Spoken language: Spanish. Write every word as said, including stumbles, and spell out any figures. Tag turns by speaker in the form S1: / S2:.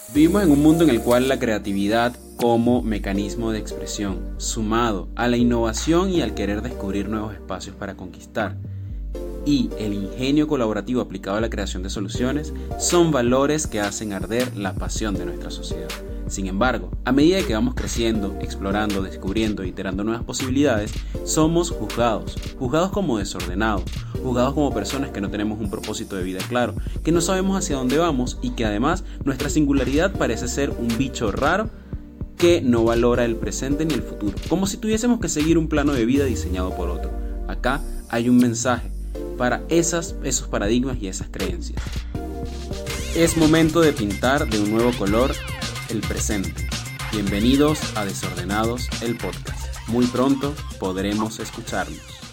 S1: Vivimos en un mundo en el cual la creatividad como mecanismo de expresión, sumado a la innovación y al querer descubrir nuevos espacios para conquistar, y el ingenio colaborativo aplicado a la creación de soluciones, son valores que hacen arder la pasión de nuestra sociedad. Sin embargo, a medida que vamos creciendo, explorando, descubriendo e iterando nuevas posibilidades, somos juzgados, juzgados como desordenados, juzgados como personas que no tenemos un propósito de vida claro, que no sabemos hacia dónde vamos y que además nuestra singularidad parece ser un bicho raro que no valora el presente ni el futuro, como si tuviésemos que seguir un plano de vida diseñado por otro. Acá hay un mensaje para esas, esos paradigmas y esas creencias. Es momento de pintar de un nuevo color el presente. Bienvenidos a Desordenados, el podcast. Muy pronto podremos escucharnos.